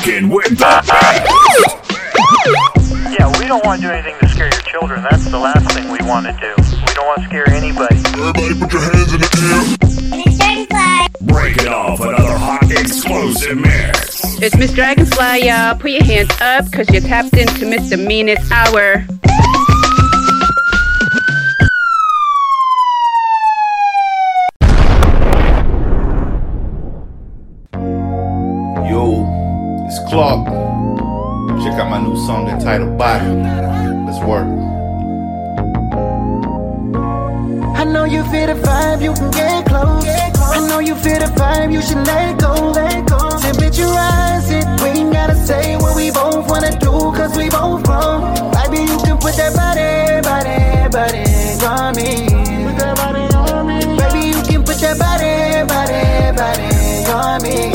rocking with the best. Yeah, we don't want to do anything to scare your children. That's the last thing we want to do. We don't want to scare anybody. Everybody put your hands in the air. Breaking off another hot explosive mix. It's Miss Dragonfly, y'all. Put your hands up, cause you're tapped into Mr. Meanest Hour. Yo, it's Clark. Check out my new song entitled Body. Let's work. I know you feel the vibe, you can get close. I know you feel the vibe, you should let go. Temperature rising, we ain't gotta say what we both wanna do, cause we both grown. Baby, you can put that body on me. Baby, you can put that body on me.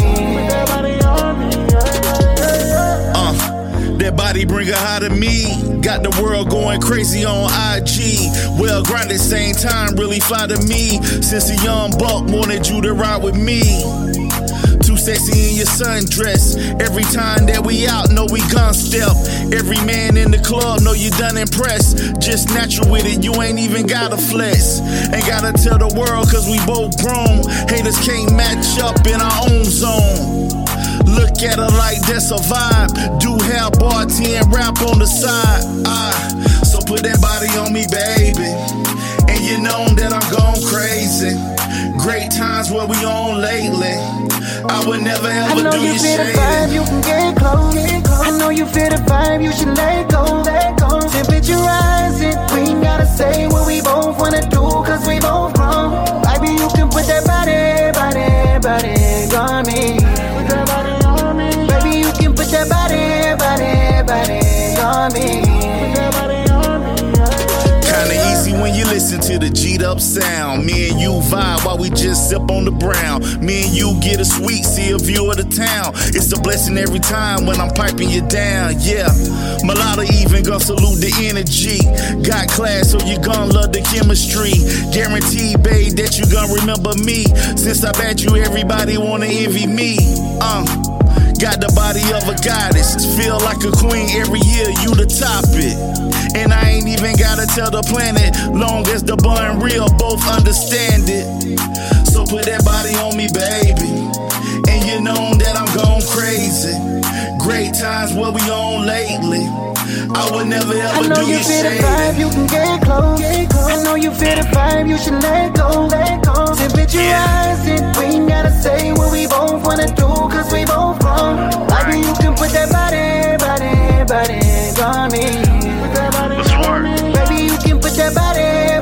That body bring her high to me. Got the world going crazy on IG. Well grinded, same time, really fly to me. Since a young buck wanted you to ride with me. Too sexy in your sundress. Every time that we out, know we gon' step. Every man in the club know you done impressed. Just natural with it, you ain't even gotta flex. Ain't gotta tell the world cause we both grown. Haters can't match up in our own zone. Look at her like that's a vibe. Do have party and rap on the side. So put that body on me, baby. And you know that I'm gone crazy. Great times where we on lately. I would never ever do you shady. I know you feel the vibe, you can get close. I know you feel the vibe, you should let go. Temperature rising, we ain't gotta say what we both wanna do, cause we both grown. Baby, you can put that body on me. Baby, you can put that body on me. Kinda easy when you listen to the G'd up sound. Me and you vibe while we just sip on the brown. Me and you get a sweet, see a view of the town. It's a blessing every time when I'm piping you down, yeah. Mulatto even gon' salute the energy. Got class, so you gon' love the chemistry. Guaranteed, babe, that you gon' remember me. Since I bet you everybody wanna envy me. Got the body of a goddess. Feel like a queen every year, you the top it. And I ain't even gotta tell the planet. Long as the bun real, both understand it. So put that body on me, baby. And you know that I'm gone crazy. Great times what we on lately. I would never ever do you shady. I know you feel the vibe, you can get close. I know you feel the vibe, you should let go. Temperature rising, we ain't gotta say what we both wanna do, cause we both grown. Baby, you can put that body on me. Let's work. Baby, you can put that body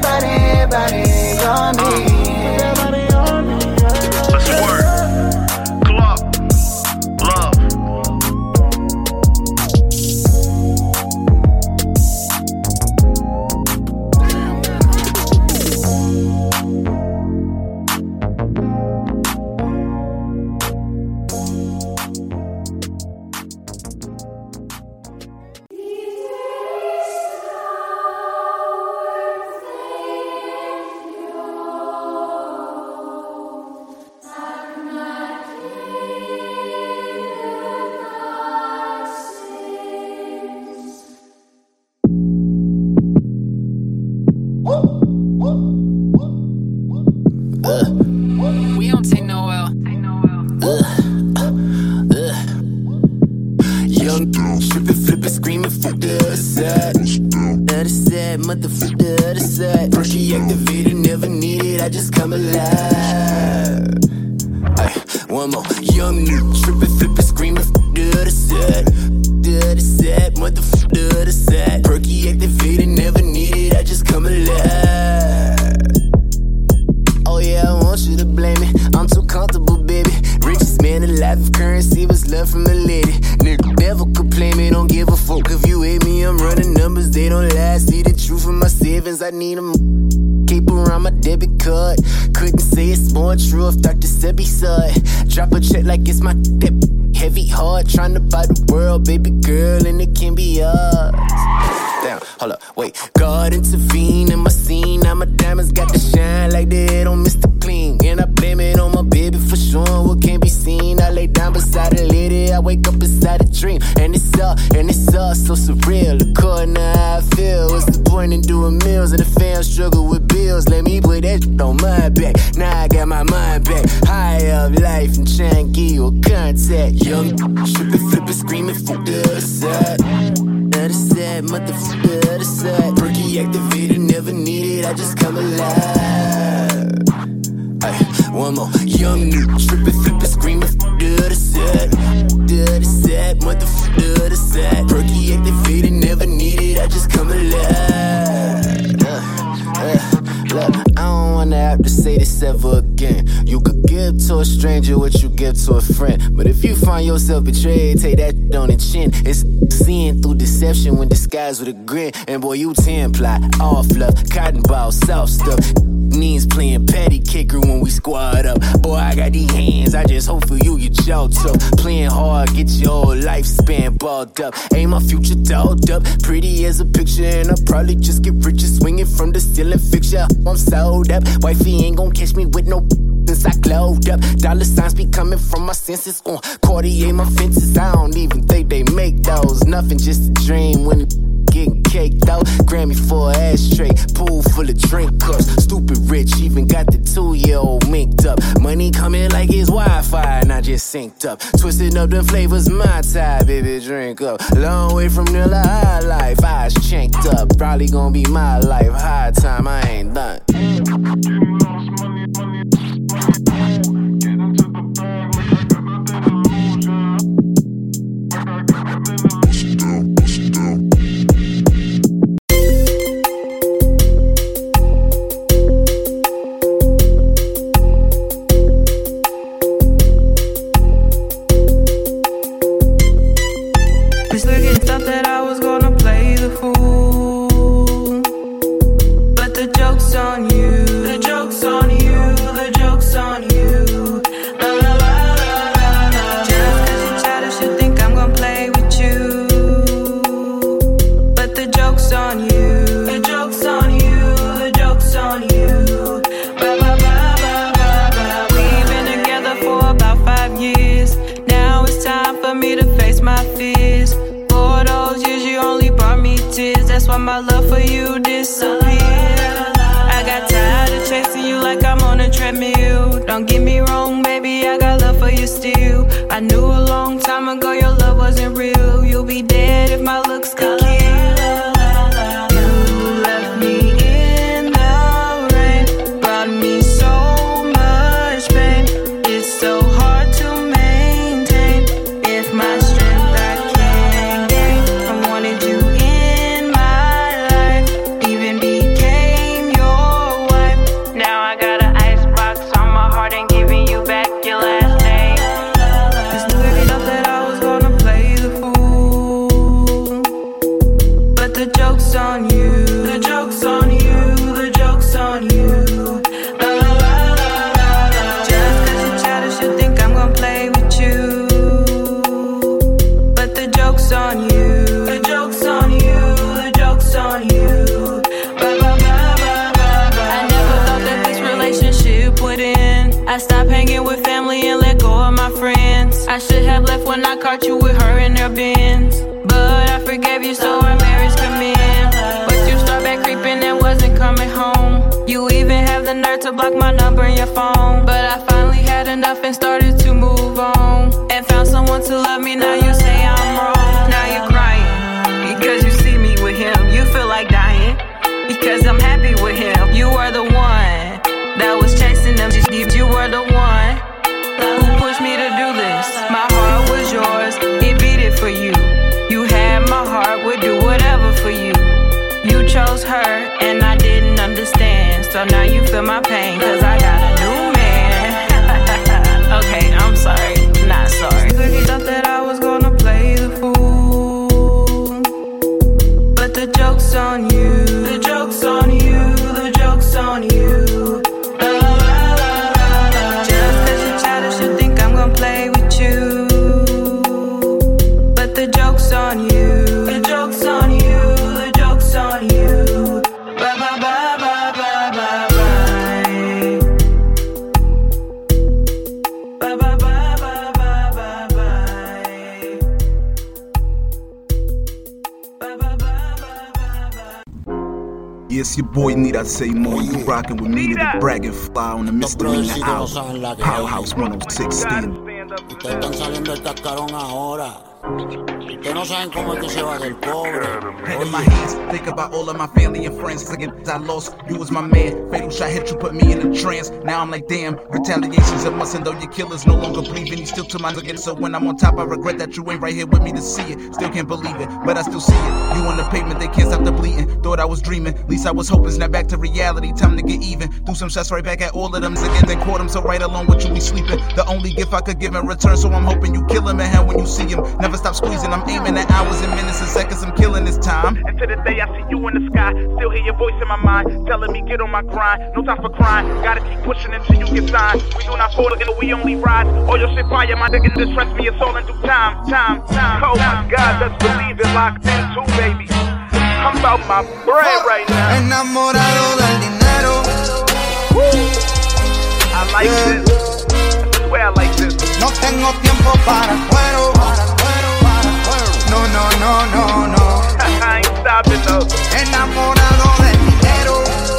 on me. Let's work. Club. Love. We don't take no L. Young, trippin', flippin', screamin', fuck the other side. Other side, motherfuck the other side. Perky activated, never needed, I just come alive. Ay, one more. Young, trippin', flippin', screamin', fuck the other side. The other side, motherfuck the other side. Perky activated, never needed, I just come alive. Oh yeah, I want you to blame me. I'm too comfortable, baby. Richest man alive, if currency was love from a lady. Nigga never complain me, don't give a fuck if you hate me. I'm running numbers, they don't lie. See the truth in my savings, I need them. Keep around my debit card. Couldn't say it's more true if Dr. Sebi saw it. Drop a check like it's my dip. Heavy heart, trying to buy the world, baby girl, and it can be yours. Damn, hold up, wait. God intervene in my scene. Now my diamonds got to shine like they head on Mr. Clean. And I blame it on my baby for showing what can't be seen. I lay down beside a lady, I wake up beside a doing meals and the fam struggle with bills. Let me put that on my back. Now I got my mind back. High up life and try and give you a contact. Young, trippin', flippin', screamin' for the other side. Other side, motherfucker, other side. Perky activated, never needed, I just come alive. Ay, one more. Young, trippin', flippin', screamin' for the other side. The other side, motherfucker, the other side. Perky activated, never needed, I just come alive. Look, I don't wanna have to say this ever again. You could give to a stranger what you give to a friend, but if you find yourself betrayed, take that on the chin. It's seeing through deception when disguised with a grin. And boy, you 10 ply, all fluff, cotton ball, soft stuff. Knees playing patty kicker when we squad up. Boy, I got these hands, I just hope for you get y'all tough. Playing hard, get your whole lifespan balled up. Ain't my future dolled up, pretty as a picture, and I'll probably just get richer swinging from the ceiling fixture. I'm sold up, wifey ain't gon' catch me with no since I glowed up. Dollar signs be coming from my senses. Cartier my fences, I don't even think they make those. Nothing, just a dream when getting cake though. Grammy for an ashtray, pool full of drink cups. Stupid rich, even got the 2-year-old minked up. Money coming like it's Wi-Fi, and I just synced up. Twisting up the flavors, my type, baby, drink up. Long way from the high life, eyes chanked up. Probably gonna be my life, high time, I ain't done. My love for you disappeared. I got tired of chasing you like I'm on a treadmill. Don't get me wrong, baby, I got love for you still. I knew a long time ago your love wasn't real. You'll be dead if my looks could kill. You left me in the rain, brought me so much pain. It's so hard to maintain if my strength I can't gain. I wanted you in my life, even became your wife. Now I got an icebox on my heart and giving you back your last name. Just figured out that I was gonna play the fool, but the joke's on you. The joke's on you. The joke's on you. La la la la la la. Just 'cause you're childish, you think I'm gonna play with you, but the joke's on you. The joke's on you. The joke's on you. Bye, bye, bye, bye, bye, bye. I never thought that this relationship would end. I stopped hanging with family and let go of my friends. I should have left when I caught you with her in her Benz, but I forgave you, so our marriage could mend. But you start back creeping and wasn't coming home. You even have the nerve to block my number in your phone. But I finally had enough and started to move on, and found someone to love me. Now you say I'm wrong. Now you're crying because you see me with him. You feel like dying because I'm happy with him. You were the one that was chasing them. You were the one who pushed me to do this. My heart was yours, it beat it for you. You had my heart, would do whatever for you. You chose her and I didn't understand. So now you feel my pain, 'cause I got a new man. Okay, I'm sorry, not sorry. I thought that I was gonna play the fool, but the joke's on you. The joke's on you. The joke's on you. La la la la la la. Just 'cause you're childish, you think I'm gonna play with you, but the joke's on you. The joke's on you. The joke's on you. Bye bye bye bye bye bye bye. Yes, your boy need I say more. You rockin' with me to the brag and fly on the misdemeanor hour. Powerhouse 106. Ustedes están saliendo del cascarón ahora. Ustedes no saben cómo es que se va del cobre. Head in my hands, think about all of my family and friends. Again, I lost, you was my man. Fatal shot hit you, put me in a trance. Now I'm like, damn, retaliation's a must. And though your killer's no longer breathing, he's still to my again. So when I'm on top, I regret that you ain't right here with me to see it. Still can't believe it, but I still see it. You on the pavement, they can't stop the bleeding. Thought I was dreaming, least I was hoping. Snap back to reality, time to get even. Do some shots right back at all of them again. Then caught him, so right along with you, we sleeping. The only gift I could give in return, so I'm hoping you kill him in hell when you see him. Never stop squeezing, I'm aiming at hours and minutes and seconds, I'm killing this time. And to the day I see you in the sky, still hear your voice in my mind, telling me get on my grind, no time for crying, gotta keep pushing until you get signed. We do not fall again, we only rise. All your shit fire, my nigga distress me, it's all in due time. Oh my God, let's believe it, locked in too, baby. I'm about my bread right now. Enamorado del dinero. I like this. I swear I like this. No tengo tiempo para cuero. No. I ain't stopping though. Enamorado del dinero.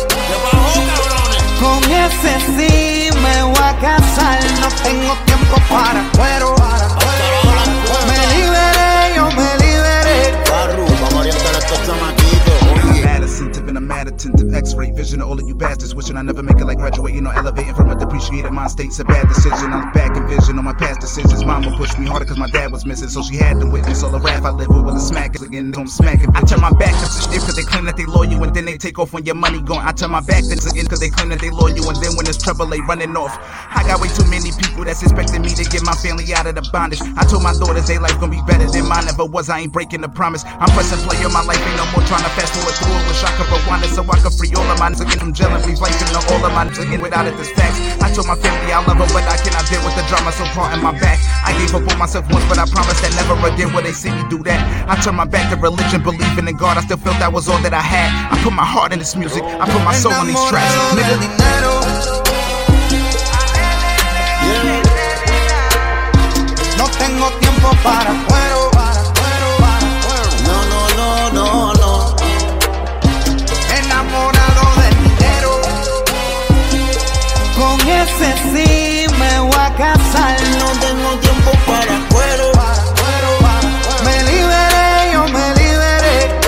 Con ese sí me voy a casar. No tengo tiempo para cuero. Me liberé, yo me liberé. Vamos a orientar a estos chamaquitos. Mad attentive and I'm mad attentive. X-ray vision of all of you bastards. Wishing I never make it like graduating or elevating from a depreciated mind state's a bad decision. I'm back in vision on my past decisions. Mama pushed me harder cause my dad was missing, so she had to witness all the wrath I live with a smack again. Don't smack it. I turn my back to shit cause they claim that they loyal and then they take off when your money gone. I turn my back to again cause they claim that they loyal and then when there's trouble they running off. I got way too many people that's expecting me to get my family out of the bondage. I told my daughters they life gonna be better than mine ever was. I ain't breaking the promise. I'm pressing play on my life, ain't no more trying to fast forward through it. Wish I could rewind it so I could free all of mine again from jail and breathe life into all of mine again without it this facts. I told my family I love her but I cannot deal with the drama so far in my back. I gave up on myself once but I promise that never again will they see me do that. I turned my back to religion, believing in God. I still felt that was all that I had. I put my heart in this music, I put my soul on these tracks. No tengo tiempo para cuero. No. Enamorado del dinero. Con ese sí me voy a casar. No tengo tiempo para cuero. Me liberé, yo me liberé.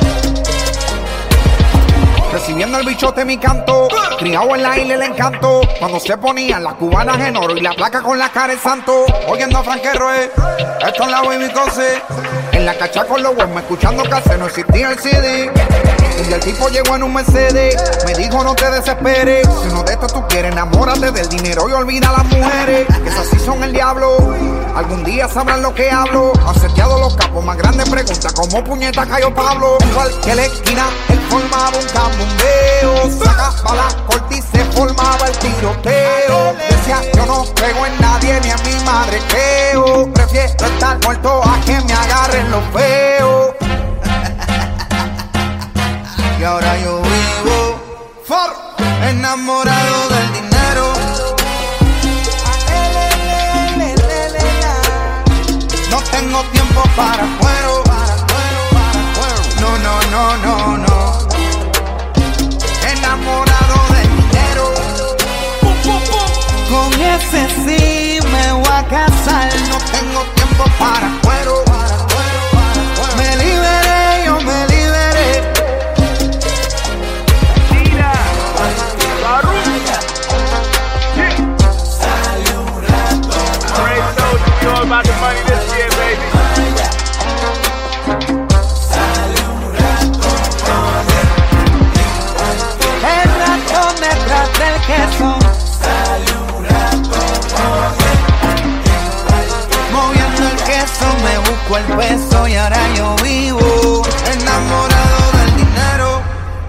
Recibiendo el bichote mi canto, criado en la isla el encanto. Cuando se ponían las cubanas en oro y la placa con la cara de santo. Oyendo a Frank Roe, esto es la baby cose. En la cacha con los huevos, escuchando casi no existía el CD. Y el tipo llegó en un Mercedes, me dijo no te desesperes. Si uno de estos tú quieres, enamórate del dinero y olvida a las mujeres. Que esas sí son el diablo, algún día sabrán lo que hablo. Han seteado los capos, más grandes preguntas, ¿cómo puñeta cayó Pablo? Igual que la esquina, él formaba un cambumbeo. Sacaba la corte y se formaba el tiroteo. Decía yo no pego en nadie ni a mi madre creo. Prefiero estar muerto a que me agarren los feos. Y ahora yo vivo enamorado del dinero. No tengo tiempo para cuero. No. Enamorado del dinero. Con ese sí me voy a casar. No tengo tiempo para cuero. Me liberé, yo me liberé. You know about the money this year, baby. El ratón detrás del queso. Moviendo el queso me busco el peso y ahora yo vivo enamorado del dinero.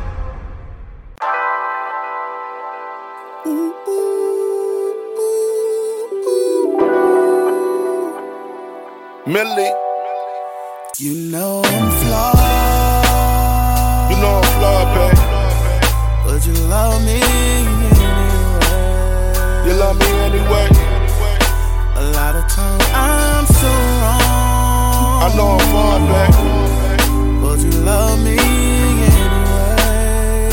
Millie. You know I'm flawed. You know I'm flawed, babe. But you love me anyway. You love me anyway. A lot of times I'm so wrong. I know I'm flawed, babe. But you love me anyway.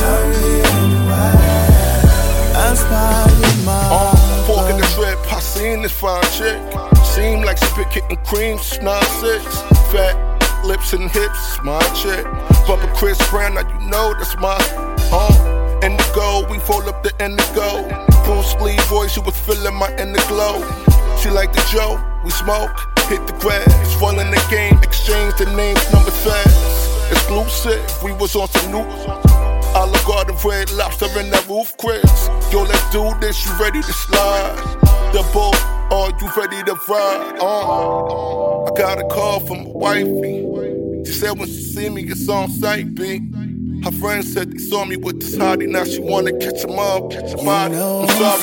spit kitten creams, 9-6. Fat lips and hips, my chick. Bubba Chris Brown, now you know that's my indigo, we fold up the indigo. Bruce Lee voice, you was feeling my inner glow. She like the Joe, we smoke, hit the grass. Fall in the game, exchange the names, number fast. Exclusive, we was on some new Olive Garden, Red Lobster in that roof, Chris. Yo, let's do this, you ready to slide? The bull, you ready to ride? I got a call from my wifey. She said when she see me, it's on sight, B. Her friends said they saw me with this hottie. Now she wanna catch him up, catch him out. I'm sorry,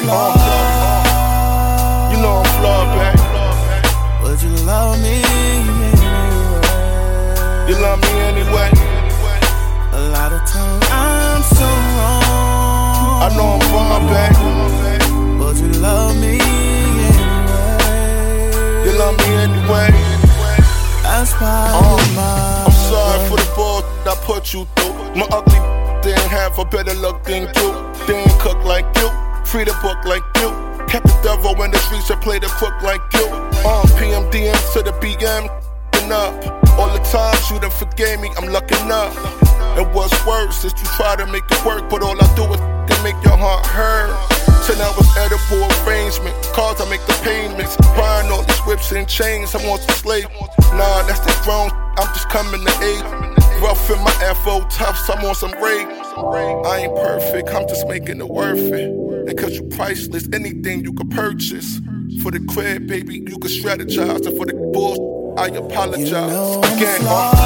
you know I'm flawed, babe. Would you love me anyway? You love me anyway. A lot of times I'm so wrong. I know I'm wrong, babe. Would you love me anyway? You love me anyway. That's why I'm sorry for the bull I put you through. My ugly didn't have a better luck than you. Didn't cook like you, free the book like you. Kept the devil in the streets and played the crook like you. PMDM to the BM, up. All the times you done forgave me, I'm lucking up. And what's worse is you try to make it work, but all I do is make your heart hurt. So now it's edible arrangement. Cars, I make the payments. Buying all these whips and chains, I want to slave. Nah, that's the throne, I'm just coming to aid. Rough in my FO tops, I'm on some raid. I ain't perfect, I'm just making it worth it. And cause you priceless, anything you could purchase. For the crib, baby, you can strategize. And for the bullshit, I apologize. Again,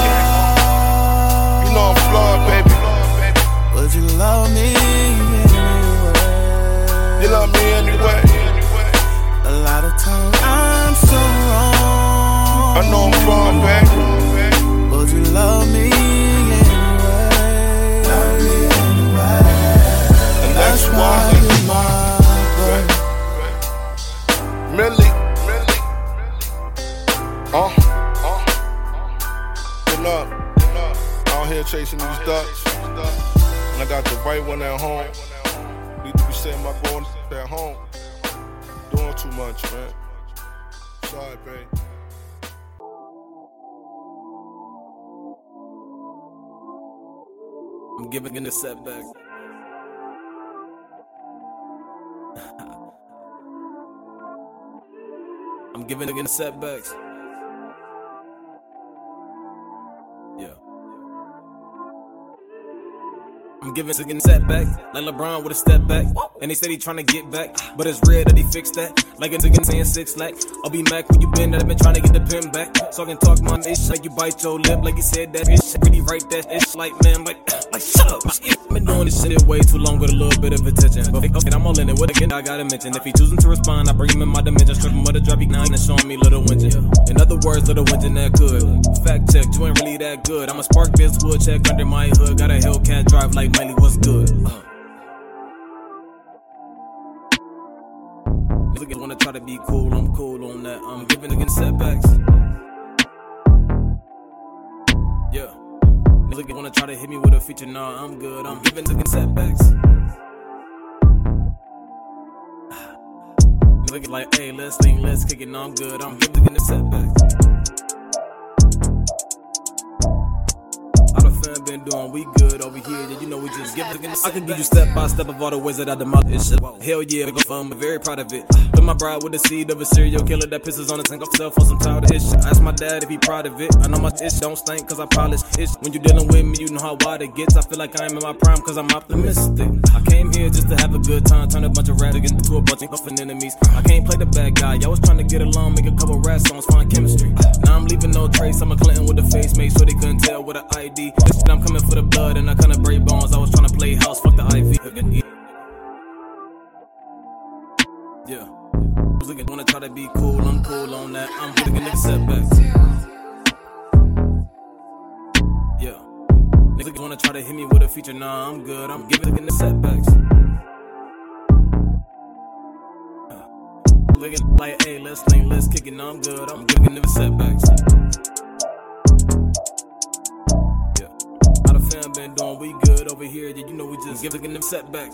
you know I'm flawed, baby. Would you love me anyway? You love me anyway. A lot of times I'm so wrong. I know I'm wrong, baby. Would you love me anyway? Love me anyway. And that's why you're my boy. Millie. Good luck. Out here chasing these ducks. And I got the right one at home. Need to be setting my goals at home. Doing too much, man. Sorry, babe. I'm giving in the setback. I'm giving in the setbacks. Yeah. I'm giving again setback, like LeBron with a step back. And they said he tryna get back, but it's rare that he fixed that. Like it's again saying 6 lakh. I'll be Mac when you been that I've been trying to get the pin back. So I can talk my ish like you bite your lip, like he said that ish. Really write that ish like man, like shut up. I've been doing this shit way too long with a little bit of attention. But okay, I'm all in it. What again? I gotta mention. If he choosing to respond, I bring him in my dimension. Strip him with a drop, he now showing me little winter. In other words, little winter that could. Fact check, you ain't really that good. I'm a spark biz wood check under my hood. Got a Hellcat drive like Miley, what's good? Niggas wanna try to be cool, I'm cool on that. I'm giving against setbacks. Yeah. Niggas wanna try to hit me with a feature, nah, I'm good. I'm giving against setbacks. Niggas like, hey, let's think, let's kick it, nah, I'm good. I'm giving against setbacks. Been doing, we good over here. Yeah, you know we just give it. I can give you step by step of all the ways that I demolish shit. Hell yeah, I'm very proud of it. Put my bride with the seed of a serial killer that pisses on the tank off self on some tired of shit. I asked my dad if he proud of it. I know my ish don't stink cause I polish it. When you dealing with me, you know how wide it gets. I feel like I am in my prime cause I'm optimistic. I came here just to have a good time, turn a bunch of rats into a bunch of huffing enemies. I can't play the bad guy. I was trying to get along, make a couple rap songs, find chemistry. Now I'm leaving no trace. I'm a Clinton with a face, make sure they couldn't tell with an ID. I'm coming for the blood and I kinda break bones. I was trying to play house, fuck the IV. Yeah. Niggas wanna try to be cool, I'm cool on that. I'm giving niggas setbacks. Yeah. Niggas wanna try to hit me with a feature, nah, I'm good. I'm giving niggas setbacks. Looking like, hey, let's think, let's kick it, nah, I'm good. I'm giving niggas setbacks. Fam been doing, we good over here. Yeah, you know we just giving them setbacks.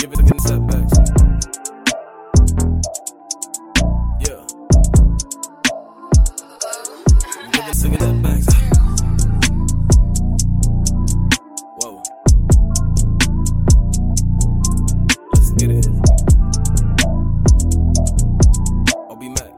give it again setbacks. Yeah. Give it again setbacks. Whoa. Let's get it. I'll be mad.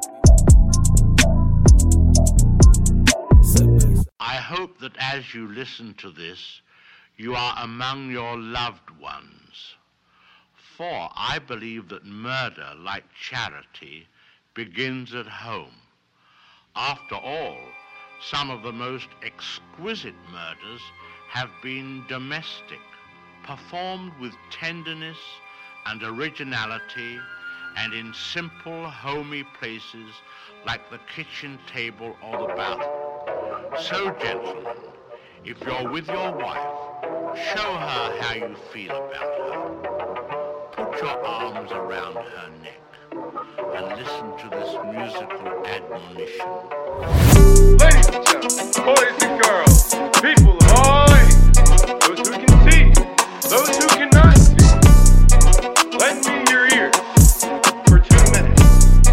Setbacks. I hope that as you listen to this, you are among your loved ones. For I believe that murder, like charity, begins at home. After all, some of the most exquisite murders have been domestic, performed with tenderness and originality, and in simple, homey places like the kitchen table or the balcony. So, gentlemen, if you're with your wife, show her how you feel about her. Put your arms around her neck and listen to this musical admonition. Ladies and gentlemen, boys and girls, people of all ages, those who can see, those who cannot see, lend me your ears for 2 minutes.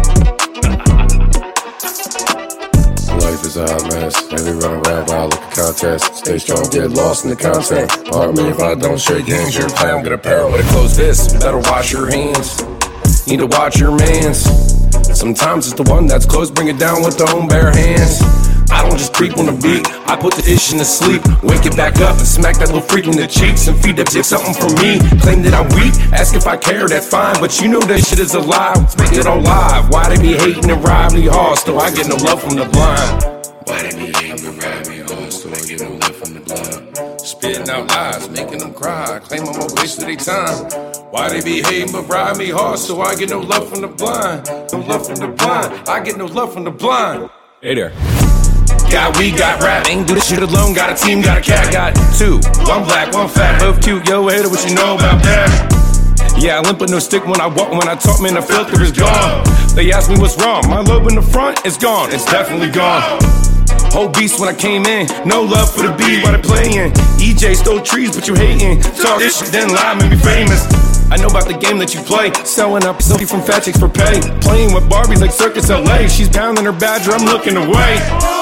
Life is a hot mess. Maybe run around while I look at contests. Stay strong, get lost in the content. Pardon me if I don't shake hands. Your clown, get a pair with a closed fist. Better wash your hands. Need to watch your mans. Sometimes it's the one that's close, bring it down with their own bare hands. I don't just creep on the beat, I put the ish in the sleep. Wake it back up and smack that little freak in the cheeks and feed that chick something from me. Claim that I'm weak, ask if I care, that's fine. But you know that shit is a lie, spit it all live. Why they be hating and rob me hostile? I get no love from the blind. Why they be hating and rob me hostile? I get no love from the blind. Spitting out lies, making them cry. Claim I'm a waste of their time. Why they be hating but rob me hostile? I get no love from the blind. No love from the blind. I get no love from the blind. Hey there. Got weed, got rap, ain't do this shit alone. Got a team, got a cat, got two. One black, one fat, both cute. Yo, hater, what you know about that? Yeah, I limp with no stick when I walk. When I talk, man, the filter is gone. They ask me what's wrong. My love in the front is gone. It's definitely gone. Whole beast when I came in. No love for the beat while they playing. EJ stole trees, but you hating. Talk this shit, then lie, make me famous. I know about the game that you play. Selling up somebody from Fat Chicks for pay. Playing with Barbie like Circus LA. She's pounding her badger, I'm looking away.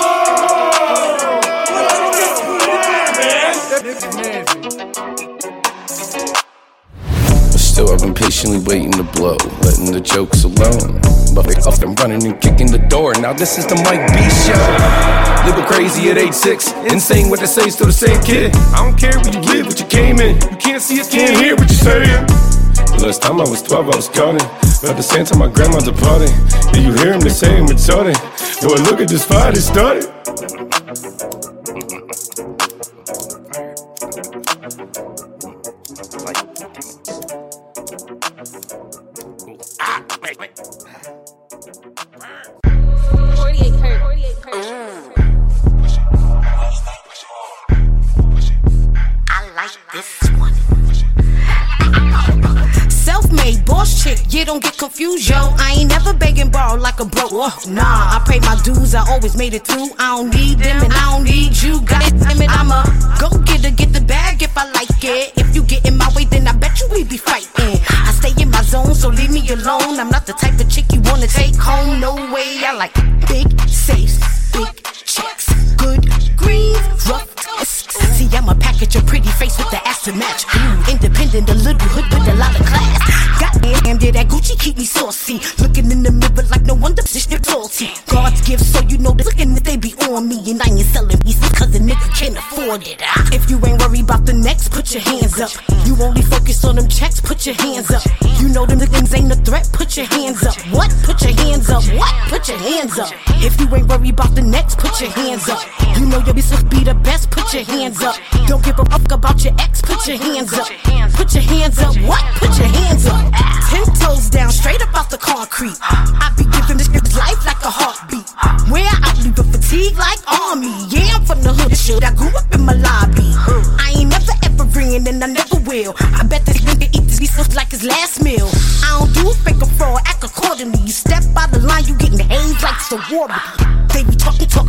Still I've been patiently waiting to blow, letting the jokes alone. But they up and running and kicking the door. Now this is the Mike B show. Living crazy at 8'6", insane what they say, still the same kid. I don't care where you live, what you came in. You can't see it, can't hear what you're saying. The last time I was 12, I was cutting. But at the same time, my grandma departed. Did you hear him? They say I'm retarded. Yo, look at this fight, it started. Yeah, don't get confused, yo. I ain't never begging borrow like a bro. Nah, I pay my dues, I always made it through. I don't need them and I don't need you. Got it, damn it, I'm a go-getter, get the bag if I like it. If you get in my way, then I bet you we be fighting. I stay in my zone, so leave me alone. I'm not the type of chick you wanna take home, no way. I like big safes, big checks, good green, rough. See, I'm a package, a pretty face with the ass to match. Independent, a little hood with a lot of class. Goddamn, did that Gucci keep me saucy? Looking in the mirror like no wonder this shit salty. God's gift, so you know they looking that they be on me. And I ain't selling pieces cause the nigga can't afford it. If you ain't worried about the next, put your hands up. You only focus on them checks, put your hands up. You know them niggas ain't a threat, put your hands up. What? Put your hands up. What? Put your hands up. If you ain't worried about the next, put your hands up. You know your business be the best, put your hands up. Don't give a fuck about your ex, put your hands up. Put your hands up, what? Put your hands up. 10 toes down, straight up off the concrete. I be giving this nigga's life like a heartbeat. Where I leave a fatigue like army. Yeah, I'm from the hood, shit, I grew up in my lobby. I ain't never ever ringing and I never will. I bet this nigga eat this beef like his last meal. I don't do fake or fraud, act accordingly. You step out the line, you getting hazed like sorority. They be talking,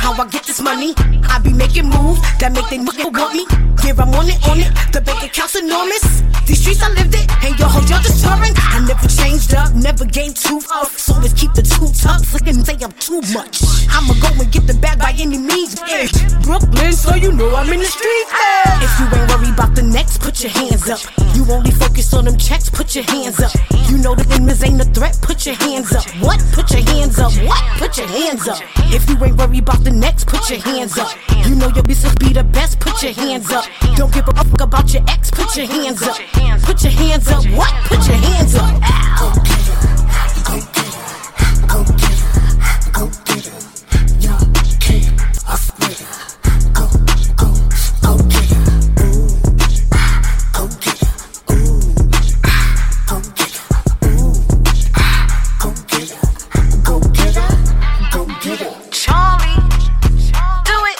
how I get this money. I be making moves that make they nigga want me. Yeah, I'm on it. The bank account's enormous. These streets I lived it, and your hoes y'all just touring. I never changed up, never gained tooth up. So always keep the two tucks, look and say I'm too much. I'ma go and get the bag by any means. Yeah. Brooklyn, so you know I'm in the streets. Yeah. If you ain't worried about the next, put your hands up. You only focus on them checks, put your hands up. You know the enemies ain't a threat, put your hands up. What? Put your hands up. What? Put your hands up. If you ain't worried about the next, put your hands up. You know your business be the best, put your hands up. Don't give a fuck about your ex, put your hands up. Put your hands up. What? Put your hands up. Ow. Go get it. Go get it. Go get it. Go get it. Yo, kid, I swear it. Go get it. Ooh. Go get it. Ooh. Go get it. Ooh. Go get it. Go get it. Go get it. Charlie, do it.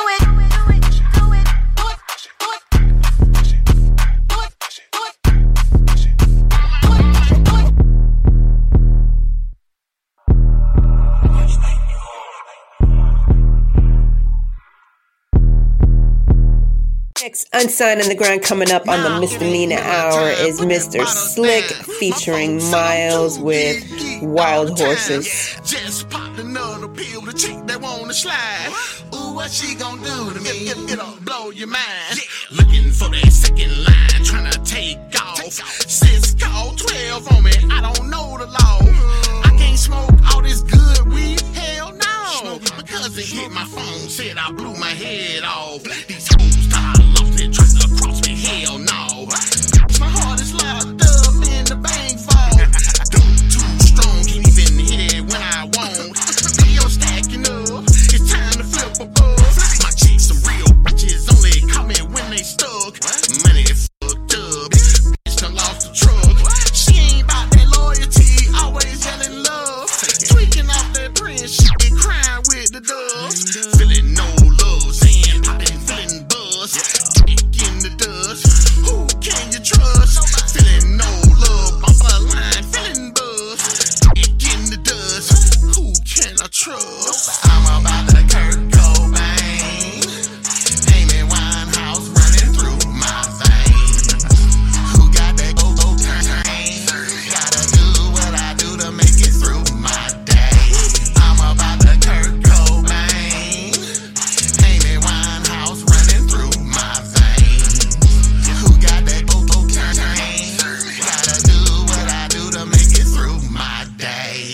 Next Unsigned Underground coming up on the Misdemeanor Hour is Mr. Slick featuring Miles with Wild Horses. Just popped another pill, the chick that wanna slide. Ooh, what she gon' do to me? It'll blow your mind. Looking for that second line, tryna take off. Sis call 12 on me, I don't know the law. I can't smoke all this good weed, hell no. My cousin hit my phone, said I blew my head off. These hoes thought I lost it, tried to cross me, hell no. My heart is locked up in the bank vault. Too strong, can't even hit it when I want. Video stacking up, it's time to flip a buzz. My chicks some real bitches, only call me when they stuck. Money fucked up, bitch done lost the truck. She ain't about that loyalty, always yelling love. Tweaking off that Prince shit, crying with the doves. Feeling no love, saying poppin', feeling buzz. Dick in the dust, who can you trust? Feeling no love, bumper line, feeling buzz. Dick in the dust, who can I trust? I'm about to Kurt Cobain, Amy Winehouse running through my veins. Who got that cocaine? Gotta do what I do to make it through my day. I'm about to Kurt Cobain, Amy Winehouse running through my veins. Who got that cocaine? Gotta do what I do to make it through my day.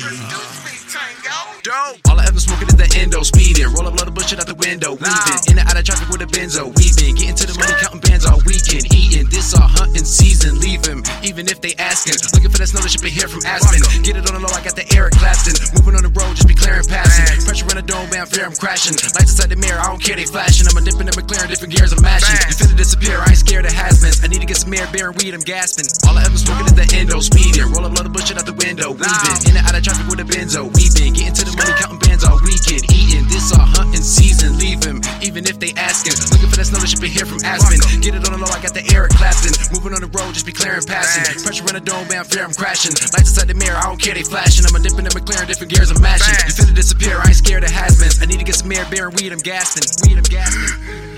All I ever smoking is the endo, speeding. Roll up, load of bullshit out the window. Weaving in and out of traffic with a benzo. Weaving, getting to the money, counting bands all weekend. Eating, this all hunting season. Leave him, even if they asking. Looking for that snow that ship here from Aspen. Get it on the low, I got the Eric Clapton. Moving on the road, just be clearing passing. Pressure in the dome, man, fear I'm crashing. Lights inside the mirror, I don't care, they flashing. I'm a dipping in McLaren, different gears, I'm mashing. You finna disappear, I ain't scared of has-beens. I need to get some air, beer and weed, I'm gasping. All I ever smoking is the endo, speeding. Roll up, load of bullshit out the window. Weaving, in and out of traffic with a benzo. Weaving, getting to the money, counting bands all weekend. Eating, this all hunting season. Leave him, even if they asking. Looking for that snow that ship here from Aspen. Get it on the low, I got the Eric Clapton. Moving on the road, just be clearing passing. Pressure in the dome, man, fear I'm crashing. Lights inside the mirror, I don't care, they flashing. I'm a dipping in McLaren, different gears, I'm mashing. You finna disappear, I ain't scared of has-beens. I need to get some air, beer and weed, I'm gasping. Weed, I'm gasping.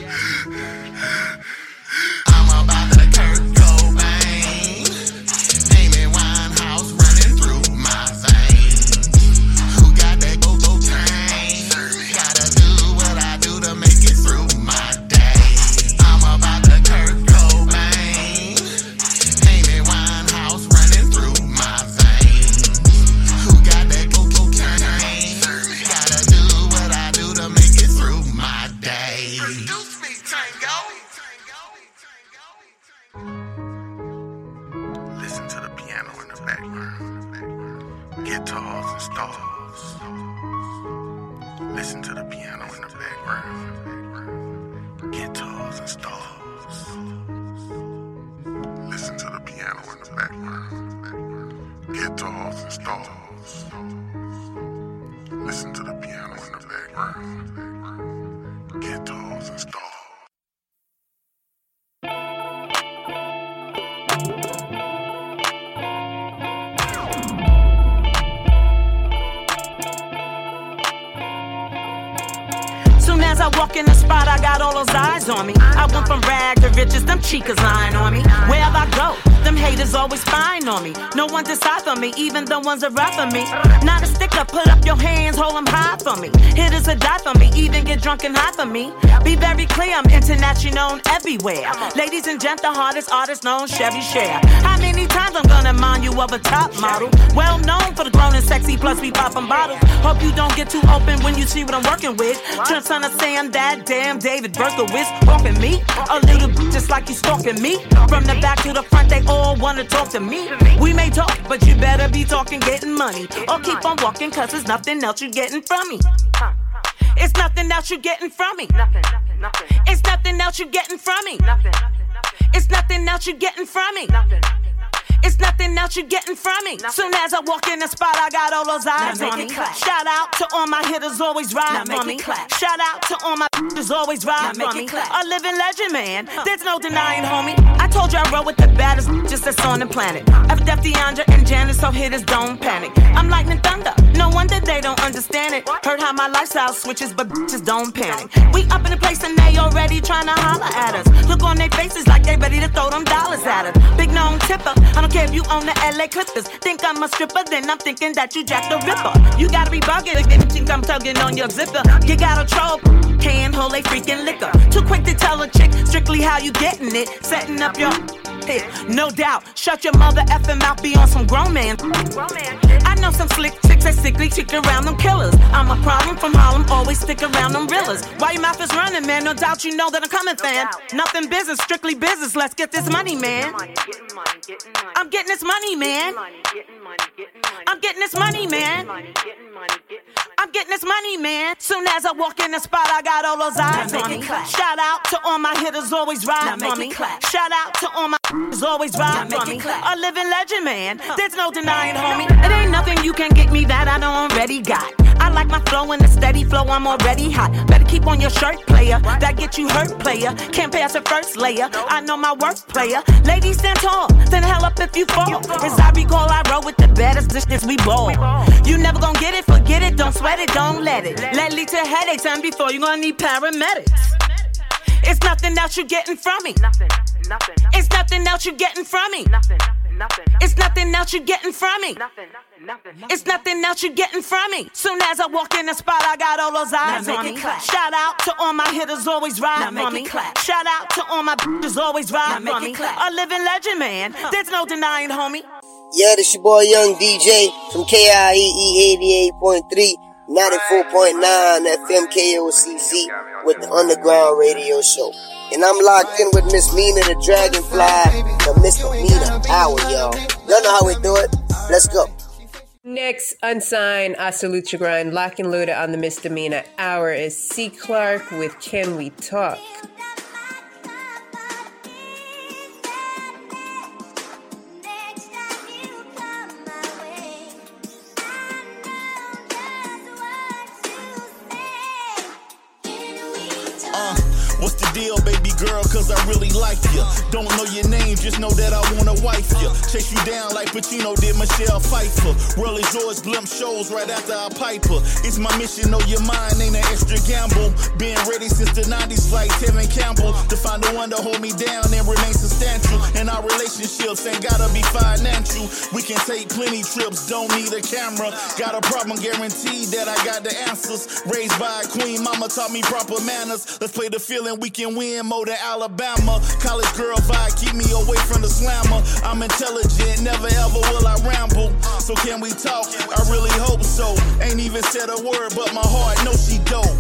I'm about to Kurt Cobain, Amy Winehouse running through my veins. Who got that cocaine? Gotta do what I do to make it through my day. I'm about to Kurt Cobain, Amy Winehouse running through my veins. Who got that cocaine? Gotta do what I do to make it through my day. Produce me, Tango. Listen to the piano in the background. Guitars and stars. Listen to the piano in the background. Guitars and stars. Listen to the piano in the background. Guitars and stars. Listen to the piano in the background. Guitars and stars. Soon as I walk in the spot, I got all those eyes on me. I went from rag to riches, them chicas lying on me. Wherever I go, them haters always spying on me. No one decide for me, even the ones that rap for me. Not a sticker, put up your hands, hold them high for me. Hitters that die for me, even get drunk and high for me. Be very clear, I'm international known everywhere. Ladies and gent, the hardest artist known, Chevy Share. How many times I'm gonna mind you of a top model? Well known for the grown and sexy, plus we poppin' bottles. Hope you don't get too open when you see what I'm working with. Trying to say I'm that damn David Berkowitz. Walking me, a little bit just like you stalking me. From the back to the front, they all wanna talk to me. We may talk, but you better be talking getting money. Or keep on walking, cause there's nothing else you getting from me. It's nothing else you getting from me. It's nothing else you getting from me. It's nothing else you getting from me. It's nothing else you getting from me. Soon as I walk in the spot, I got all those eyes on me. Shout out to all my hitters, always ride for me. Shout out to all my hitters, always ride for me. A living legend, man. There's no denying, homie. I told you I roll with the baddest just that's on the planet. F Def DeAndre and Janice, so hitters don't panic. I'm lightning thunder. No wonder they don't understand it. Heard how my lifestyle switches, but bitches don't panic. We up in the place and they already trying to holler at us. Look on their faces like they ready to throw them dollars at us. Big known tipper. I don't care if you own the LA Clippers. Think I'm a stripper, then I'm thinking that you Jack the Ripper. You gotta be bugging if you think I'm tugging on your zipper. You gotta troll, can't hold a freaking liquor. Too quick to tell a chick strictly how you getting it. Setting up your hit, no doubt. Shut your mother effing mouth, be on some grown man. I know some slick chicks that sickly chick around them killers. I'm a problem from Harlem, always stick around them realers. Why your mouth is running, man? No doubt you know that I'm coming, fam. Nothing business, strictly business. Let's get this money, man. I'm getting this money, man. I'm getting this money, man. I'm getting this money, man. Soon as I walk in the spot, I got all those eyes on me. Shout out to all my hitters, always ride for me. Shout out to all my hitters, always ride for me. A living legend, man. There's no denying, homie. It ain't nothing you can get me that I don't already got. I like my flow in the steady flow, I'm already hot. Better keep on your shirt, player. That get you hurt, player. Can't pass the first layer. I know my work, player. Ladies stand tall, then hell up if you fall. As I recall, I roll with the baddest dishes we ball. You never gon' get it, forget it, don't sweat it, don't let it. Let lead to headaches, and before you gonna need paramedics. It's nothing else you getting from me. It's nothing else you getting from me. It's nothing else you getting from me. It's nothing else you getting from me. Soon as I walk in the spot, I got all those eyes on me. Shout out to all my hitters, always ride for me. Shout out to all my bitches, always ride for me. A living legend, man. There's no denying, homie. Yeah, this your boy Young DJ from KIEE 88.3, 94.9 FM KOCC with the Underground Radio Show. And I'm locked in with Miss Mina the Dragonfly, the Mr. Mina Hour, y'all. Y'all know how we do it. Let's go. Next, unsigned, I Salute Your Grind, lock and loaded on the Misdemeanor Hour is C. Clark with Can We Talk? What's the deal, baby girl, cause I really like you. Don't know your name, just know that I wanna wife you. Chase you down like Pacino did Michelle Pfeiffer. World is yours, blimp shows right after I pipe her. It's my mission, know your mind ain't an extra gamble. Been ready since the 90s like Tevin Campbell. To find the one to hold me down and remain substantial. And our relationships ain't gotta be financial. We can take plenty trips, don't need a camera. Got a problem, guaranteed that I got the answers. Raised by a queen, mama taught me proper manners. Let's play the feeling, we can win more than Alabama. College girl vibe, keep me away from the slammer. I'm intelligent, never ever will I ramble. So can we talk? I really hope so. Ain't even said a word, but my heart knows she dope.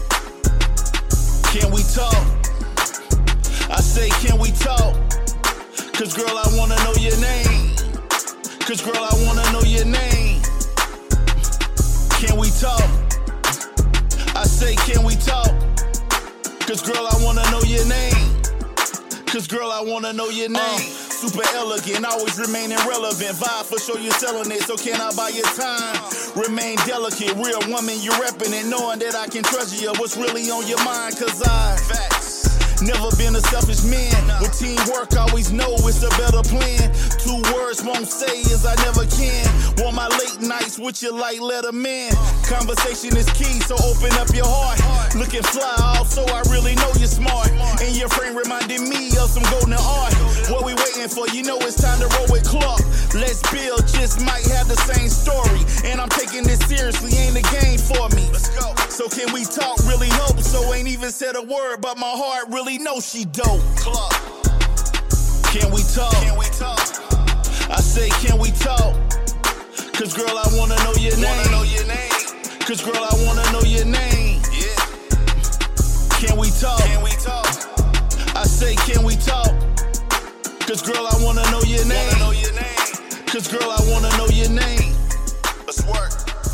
Can we talk? I say, can we talk? Cause girl, I wanna know your name. Cause girl, I wanna know your name. Can we talk? I say, can we talk? Cause girl, I wanna know your name. Cause girl, I wanna know your name. Super elegant, always remaining relevant. Vibe for sure you're selling it, so can I buy your time? Remain delicate, real woman, you're repping it. Knowing that I can trust you, what's really on your mind? Cause I Never been a selfish man. With teamwork, always know it's a better plan. 2 words won't say is I never can. Want my late nights with you like Letterman. Conversation is key, so open up your heart. Looking fly, also I really know you're smart. And your frame reminded me of some golden art. What we waiting for? You know it's time to roll with Clark. Let's build, just might have the same story. And I'm taking this seriously, ain't a game for me. Let's go. So can we talk? Really hope so. Ain't even said a word, but my heart really knows she dope. Clark. Can we talk? Can we talk? I say, can we talk? Cause girl, I wanna know your name. Cause girl, I wanna know your name. Yeah. Can we talk? Can we talk? I say, can we talk? Cause girl, I wanna know your name. Cause girl, I wanna know your name. Let's work.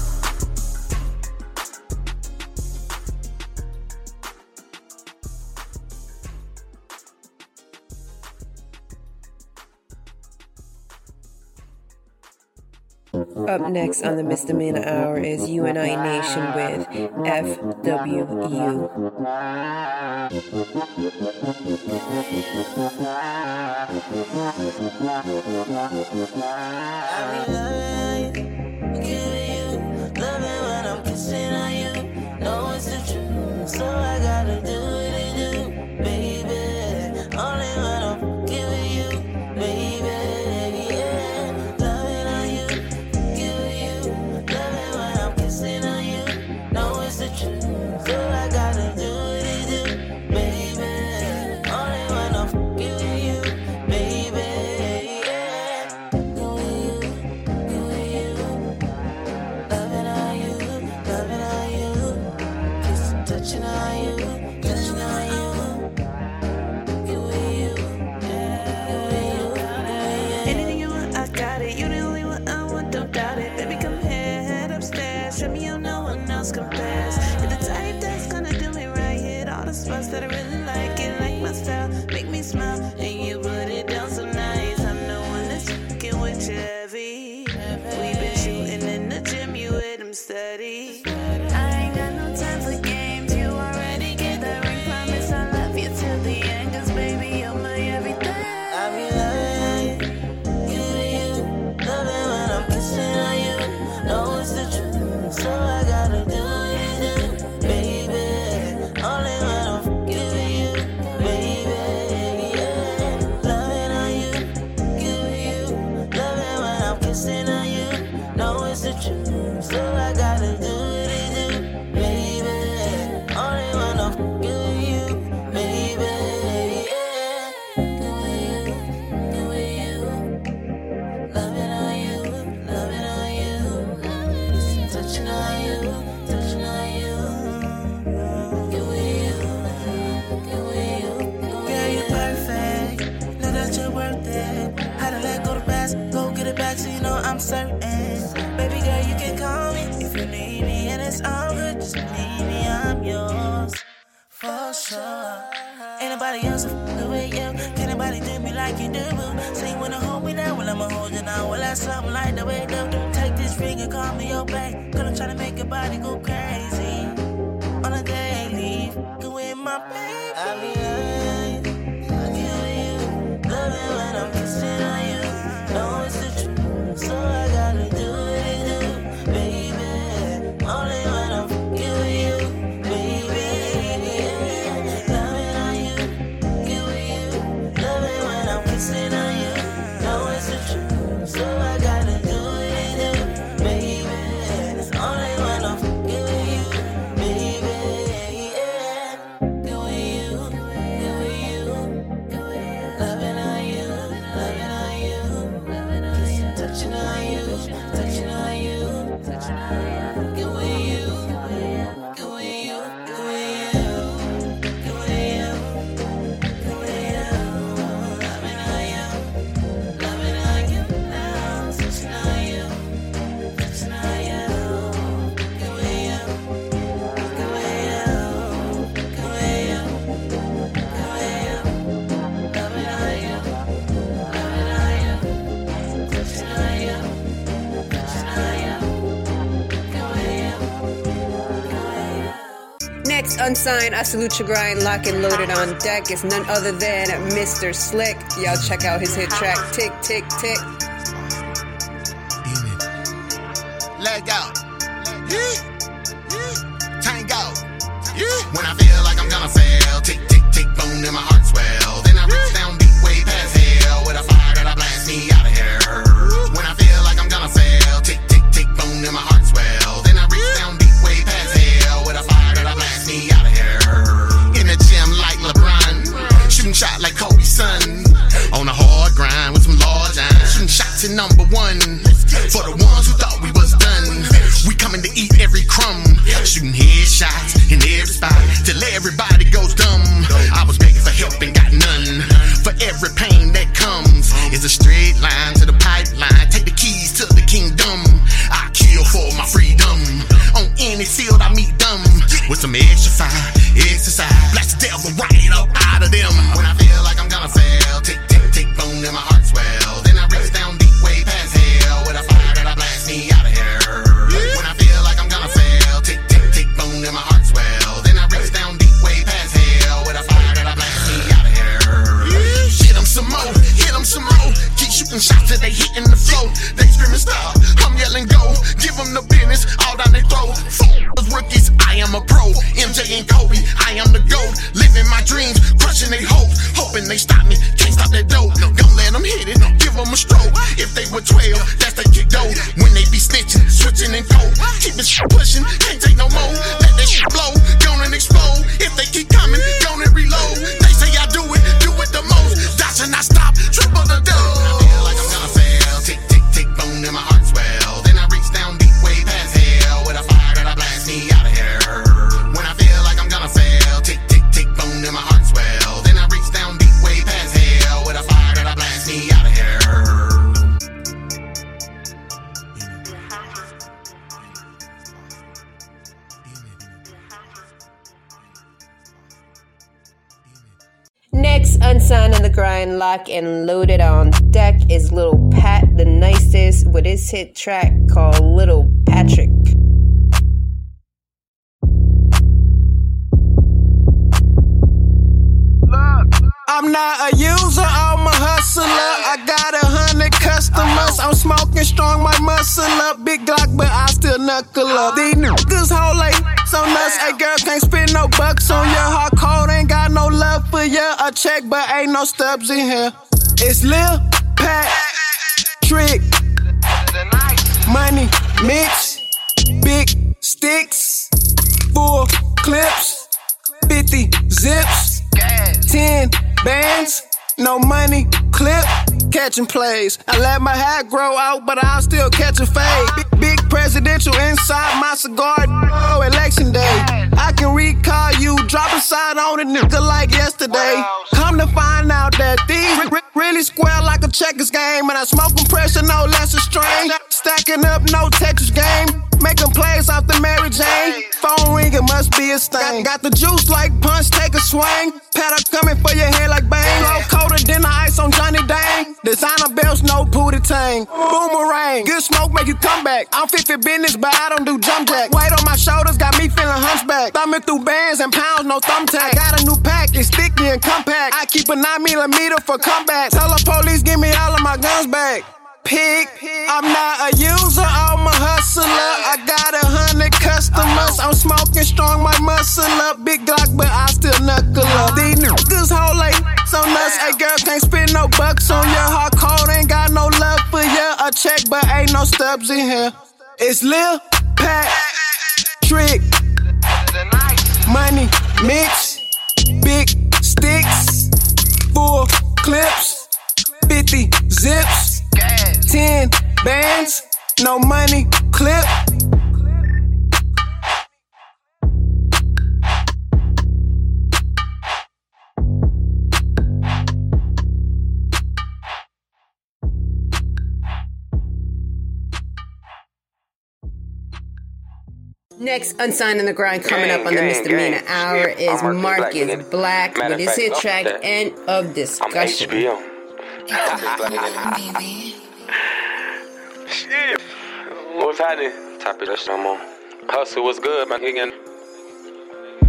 Up next on the Misdemeanor Hour is UNI Nation with FWU. Love it when I'm kissing on you. Know it's the truth, so I gotta do what I do, baby. Only when I'm giving you, baby. Yeah, love it on you, giving you. Love it when I'm kissing on you. Know it's the truth, so I gotta do what I do, baby. Only when I'm giving you, baby. Yeah, giving you. Loving on you, kissing, touching on you, touching on you. You and you, anything you want, I got it. You the only one I want, don't doubt it. Baby, come here, head upstairs. Show me you no one else compares. You're the type that's gonna do me right. Hit all the spots that I really like my style, make me smile, and you put it down so nice. I'm the one that's fucking with you heavy. We've been shooting in the gym, you hit them steady. I ain't got no time for games, you already get that ring. Promise I love you till the end, cause baby you're my everything. I be loving you, love it when I'm kissing on you. Know it's the truth, so I gotta do what I do, baby. Only when I'm giving you, baby. Yeah, loving on you, giving you. Love it when I'm kissing on you. Know it's the truth, so I gotta do what I do, baby. Only when I'm giving you, baby. Yeah, giving you. Loving on you, loving on you. Touching on you, touching on you. Giving you, giving you. Girl, you're perfect. Know that you're worth it. How to let go the past, go get it back so you know I'm certain. Baby girl, you can call me if you need me, and it's all good. Just believe me, I'm yours for sure. Ain't nobody else the way you. Can't nobody do me like you do. Say you wanna hold me down, well I'ma hold you now. Well that's something like the way you do. Take this ring and call me your babe. Girl, I'm tryna make your body go crazy on a daily. Go with my baby. I be loving you, love it when I'm kissing on you. Know it's the truth, so I gotta do what I do, baby. Only when I'm giving you, baby. Yeah, loving on you, giving you. Love it when I'm kissing on you. Know it's the truth, so I gotta do what I do, baby. Only when I'm giving you, unsigned, I salute your grind, lock and loaded on deck. It's none other than Mr. Slick. Y'all check out his hit track, Tick, Tick, Tick. Let go. Tango. When I feel like I'm gonna fail, tick, tick, tick, boom, and my heart swell. Then I reach down deep, way past hell, with a fire that'll blast me out of here. When I feel like I'm gonna fail, tick, tick, tick, boom, and my heart swell. Then I reach down deep, way past hell, with a fire that'll blast me out of here. In the gym like LeBron, shooting shot like Kobe's son. On a hard grind with some large eyes, shooting shots at number one. For the ones who thought we was done, we coming to eat every crumb. Shooting headshots in every spot till everybody goes dumb. I was begging for help and got none. For every pain that comes is a straight line to the pipeline. Take the keys to the kingdom. I kill for my freedom. On any field I meet them with some extra fire, exercise. Blast the devil right up out of them. When I feel like I'm gonna fail, tick, tick, tick, boom, and my heart swell. Then I reach down deep, way past hell, with a fire that'll blast me out of here. When I feel like I'm gonna fail, tick, tick, tick, boom, and my heart swell. Then I reach down deep, way past hell, with a fire that'll blast me out of here. Hit them some more, hit them some more. Keep shooting shots till they hitting the floor. They screaming stop, I'm yelling go. Give them the business, all down they throat. Those rookies, I am a pro. MJ and Kobe, I am the GOAT. Living my dreams, crushing their hopes. Hoping they stop me, can't stop that dope. Don't let them hit it, give them a stroke. If they were 12, that's their kick dope. When they be snitching, switching and cold. Keep it pushing, can't take no more. Let that shit blow, gone and explode. If they keep coming, gone and reload. They say I do it the most. Dodge and I stop, triple the dough. I feel like I'm gonna fail, tick, tick, tick, boom, and my heart swell. Then I reach down deep, way past hell, with a fire that'll blast me out of here. When I feel like I'm gonna fail, tick, tick, tick, boom, and my heart swell. Then I reach down deep, way past hell, with a fire that'll blast me out of here. Next, unsigned on the grind, lock and loaded on deck is Little Pat the Nicest with his hit track called Little Patrick. I'm not a user, I'm a hustler. I got 100 customers. I'm smoking strong, my muscle up. Big Glock, but I still knuckle up. These niggas hold like some nuts. Hey, girl, can't spend no bucks on ya. Hard cold, ain't got no love for ya. A check, but ain't no stubs in here. It's Lil Pat, Trick, Money Mix, Big Sticks, full clips, 50 zips, 10 bands, no money, clip, catching plays. I let my hair grow out, but I'll still catch a fade. Big presidential inside my cigar, oh, election day. I can recall you dropping side on a nigga like yesterday. Come to find out that these really square like a checkers game. And I smoking pressure, no less a strain. Stacking up, no Tetris game. Making plays off the Mary Jane. Phone ringing, must be a stain. Got the juice like punch, take a swing. Paddle coming for your head like bang. Low colder than the ice on Johnny Dang. Designer belts, no booty tang. Boomerang, good smoke make you come back. I'm fit for business, but I don't do jump jack. Weight on my shoulders, got me feeling hunchback. Thumbing through bands and pounds, no thumbtack. Got a new pack, it's sticky and compact. I keep a 9mm for comeback. Tell the police, give me all of my guns back. Pig, I'm not a user, I'm a hustler. I got 100 customers. I'm smoking strong, my muscle up. Big Glock, but I still knuckle up. These niggas hold like some nuts. Hey, girl, can't spend no bucks on ya. Hard cold, ain't got no love for ya. A check, but ain't no stubs in here. It's Lil Pat, Trick, Money Mix, Big Sticks, full clips, 50 zips, 10 bands, no money, clip. Next, Unsigned on the Grind, coming up on the Misdemeanor Hour is Marcus Black with his hit track, End of Discussion. Shit. What's happening? Top of that shit I'm on. Hustle was good, man.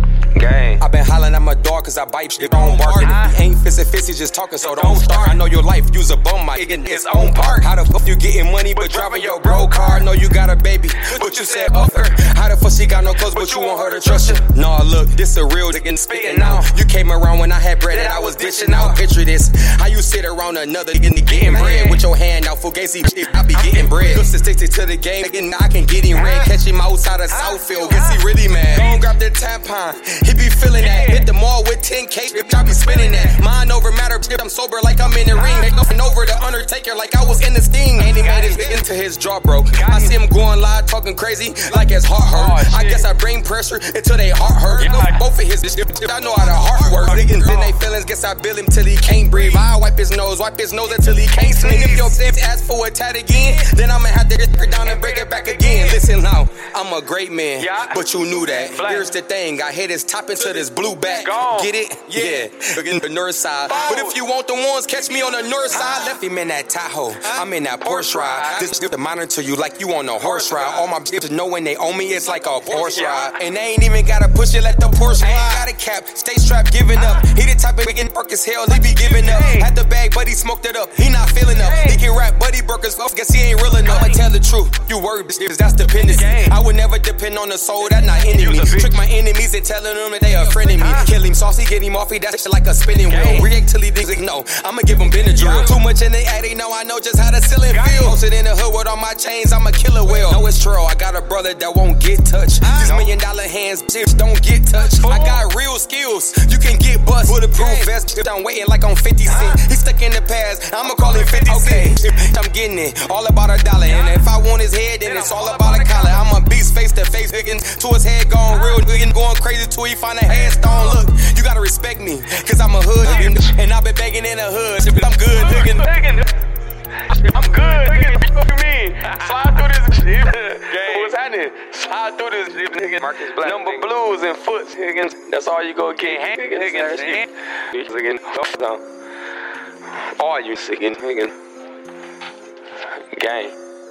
I've been hollering at my dog cause I bite shit on bark. If he ain't fissy, just talking, so don't start. I know your life, use a bum, my in its own part. How the fuck you getting money but driving your bro car? Know you got a baby, but you said fuck her. How the fuck she got no clothes but you want her to trust you? Nah, look, this a real nigga spitting out. You came around when I had bread and I was dishing out. Picture this, how you sit around another nigga getting bread with your hand out, fugazi shit, I be getting bread. Just to stick to the game, nigga, I can get him red. Catch him outside of Southfield, guess he really mad. Don't grab the tampon, he be feeling that. Hit the mall with 10K, I be spinning that. Mind over matter, I'm sober like I'm in the ring. Nothing over the Undertaker like I was in the Sting. And he made his dick into his jaw broke. I see him going live talking crazy like his heart hurt. I guess I bring pressure until they heart hurt. Both of his shit, I know how the heart works. Then they feelings, guess I bill him till he can't breathe. I wipe his nose until he can't sneeze. If your bitch ask for a tat again, then I'ma have to get her down and break it back again. Listen now, I'm a great man, but you knew that. Here's the thing, I hit his top into this blue back. Get it? Yeah, in the north side. But if you want the ones, catch me on the north side. Left him in that Tahoe, I'm in that Porsche ride. This is to monitor you like you on a horse ride. All my bitches knowing they own me, it's like a Porsche ride. And they ain't even gotta push it, let the Porsche ride. Got a cap, stay strapped, giving up. He the type of nigga work as hell, he be giving up. Had the bag, but he smoked it up, he not feeling up. He can rap, but he broke his fuck, guess he ain't real enough. I'ma tell the truth, you worried, bitch, that's dependency. I would never depend on the soul, that's not enemy. Trick my enemies and telling them that they a friend of me. Kill him saucy, get him off, he that shit like a spinning wheel. React till he digs it, no, I'ma give him Benadryl. Too much in the attic, know I know just how the ceiling feel. Posted in the hood with all my chains, I'm a killer whale. No, it's true, I got a brother that won't get touched. These $1 million hands, bitch, don't get touched. I got real skills, you can get bust. Bulletproof vest, I'm waiting like I'm 50 Cent. He stuck in the past, I'ma call him 50 Cent. I'm getting it, all about $1. And if I want his head, then it's all about a collar. I'm a beast face to face, nigga, to his head gone real, nigga, going crazy till he find a headstone. Look, you gotta respect me, cause I'm a hood, nigga, and I've been begging in the hood. I'm good, nigga. I'm good, nigga. What you mean? Slide through this shit. What's happening? Slide through this shit, nigga. Marcus Black, number nigga. Blues and foots, nigga. That's all you go get, nigga. All you singing, nigga. Gang.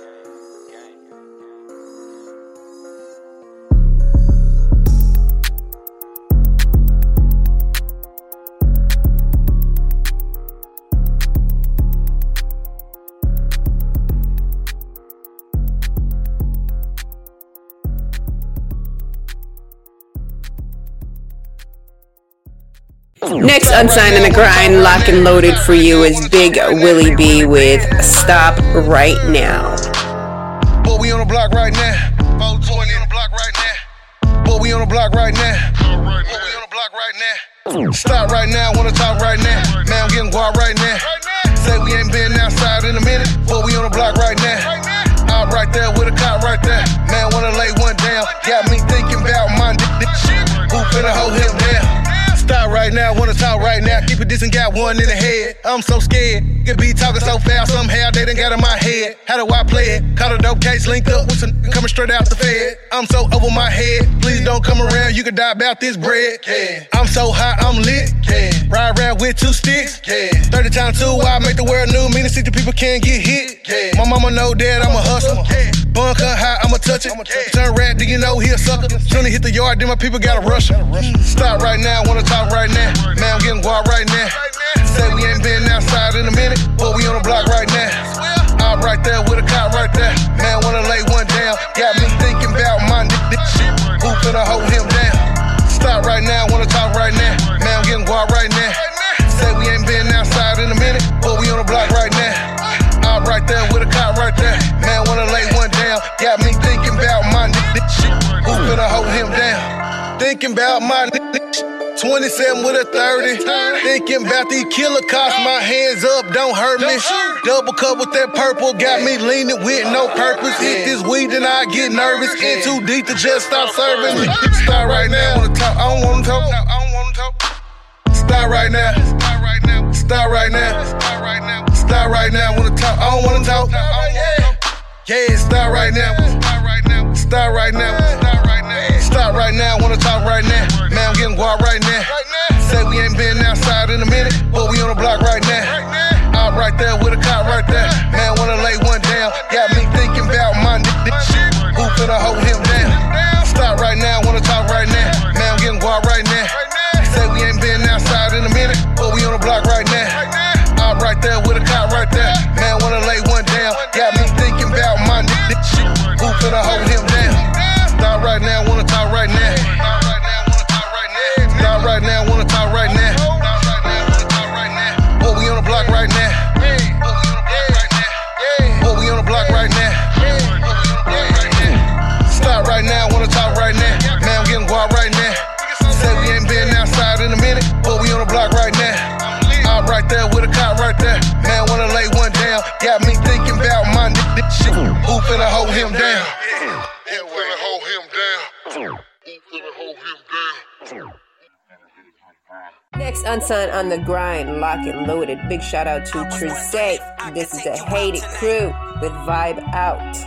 Next, Unsigned in the Grind, lock and loaded for you is Big Willie B with Stop Right Now. Boy, we on the block right now. 420 on the block right now. Boy, we on the block right now. Boy, we on the block right now. Stop right now, wanna talk right now. Man, I'm getting guap right now. Say we ain't been outside in a minute. Boy, we on the block right now. Out right there with a cop right there. Man, wanna lay one down. Got me thinking about my shit. Who finna hold him down? Stop right now, wanna talk right now. Keep it decent, got one in the head. I'm so scared. Could be talking so fast, somehow they done got in my head. How do I play it? Caught a dope case, linked up with some coming straight out the Fed. I'm so over my head. Please don't come around, you could die about this bread. I'm so hot, I'm lit. Ride around with 2 sticks. 30 times 2, I make the world new. Meaning 60 people can't get hit. My mama know that I'm a hustler. Bun cut high, I'ma touch it. Turn rat, do you know he a sucker? Soon as hit the yard, then my people gotta rush him. Stop right now, wanna talk right now. Man, I'm getting guap right now. Say we ain't been outside in a minute, but we on the block right now. Out right there with a cop right there. Man, wanna lay one down. Got me thinking about my shit. Who finna hold him down? Stop right now, wanna talk right now. Man, I'm getting guap right now. Say we ain't been outside in a minute, but we on the block right now. Out right there with a cop right there. Man, wanna lay one down. Got me thinking about my shit. Who finna hold him down? Thinking about my 27 with a 30. Thinking about these killer cops. My hands up, don't hurt me. Double cup with that purple. Got me leaning with no purpose. Hit this weed and I get nervous. In too deep to just stop serving me. Stop right now. I don't wanna talk. Stop right now. Stop right now. Stop right now. Stop right now. Stop right now. Wanna talk. I don't wanna talk. Yeah, stop right now. Stop right now. Stop right now. Stop right now. Stop right now. Wanna talk right now. Man, I'm getting guap right now. Say we ain't been outside in a minute, but we on the block right now. Out right there with a cop right there. Man, wanna lay one down. Got me thinking about my shit. Who finna hold him down? Stop right now. Wanna talk right now. Man, I'm getting guap right now. got me thinking about my shit. Who finna hold him down? Who finna hold him down? Who finna hold him down? Next, Unsigned on the Grind, Lock and Loaded. Big shout out to Trizay. This is the Hated Crew with Vibe Out.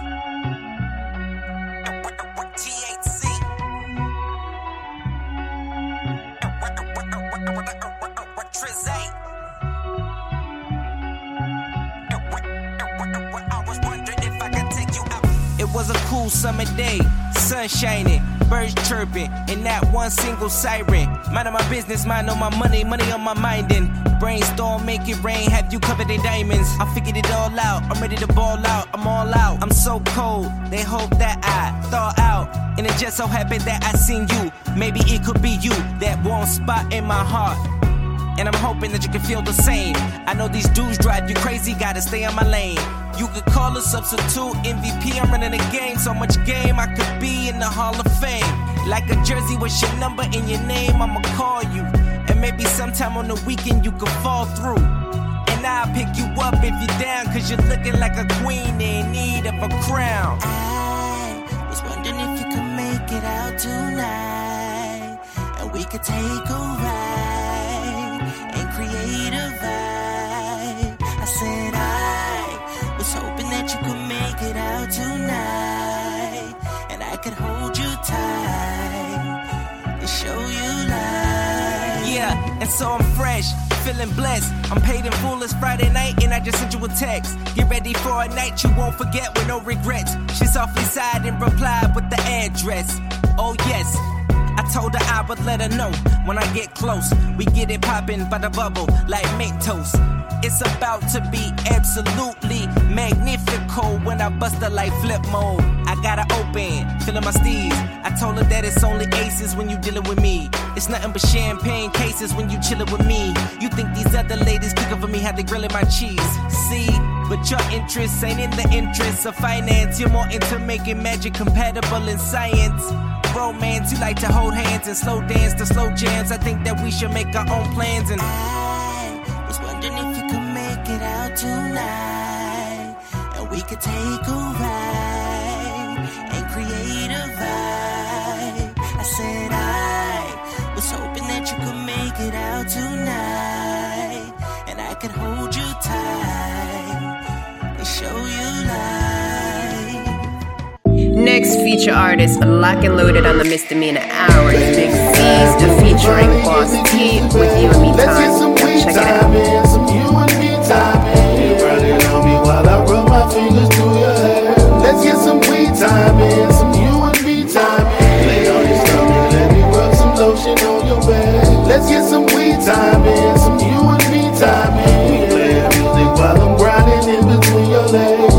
It was a cool summer day, sun shining, birds chirping, and that one single siren. Minding my business, mind on my money, money on my mind, and brainstorm, make it rain, have you covered in diamonds. I figured it all out, I'm ready to ball out, I'm all out. I'm so cold, they hope that I thaw out, and it just so happened that I seen you. Maybe it could be you, that warm spot in my heart. And I'm hoping that you can feel the same. I know these dudes drive you crazy, gotta stay on my lane. You could call a substitute MVP, I'm running the game. So much game, I could be in the Hall of Fame. Like a jersey with your number in your name, I'ma call you. And maybe sometime on the weekend you could fall through. And I'll pick you up if you're down, cause you're looking like a queen in need of a crown. I was wondering if you could make it out tonight, and we could take a ride and create a vibe. I said I was hoping that you could make it out tonight, and I could hold you tight and show you life. Yeah, and so I'm fresh, feeling blessed. I'm paid in full, it's Friday night, and I just sent you a text. Get ready for a night you won't forget with no regrets. She softly sighed and replied with the address. Oh yes, I told her I would let her know when I get close. We get it poppin' by the bubble like Mentos. It's about to be absolutely magnifico when I bust her like flip mode. I got her open, feeling my steez. I told her that it's only aces when you dealing with me. It's nothing but champagne cases when you chillin' with me. You think these other ladies cooking for me had to grillin' my cheese? See, but your interests ain't in the interests of finance. You're more into making magic compatible in science. Romance, you like to hold hands and slow dance to slow jams. I think that we should make our own plans. And I was wondering if you could make it out tonight, and we could take a ride and create a vibe. I said I was hoping that you could make it out tonight, and I could hold you tight and show you life. Next feature artist, Lock and Loaded on the Misdemeanor Hour, is Big Feast featuring Boss T with You and Me Time. Check it out. Some you and me time. You running on me while I rub my fingers through your hair. Let's get some weed time in, some you and me time. Lay on your stomach, let me rub some lotion on your back. Let's get some weed time in, some you and me time. We play music while I'm grinding in between your legs.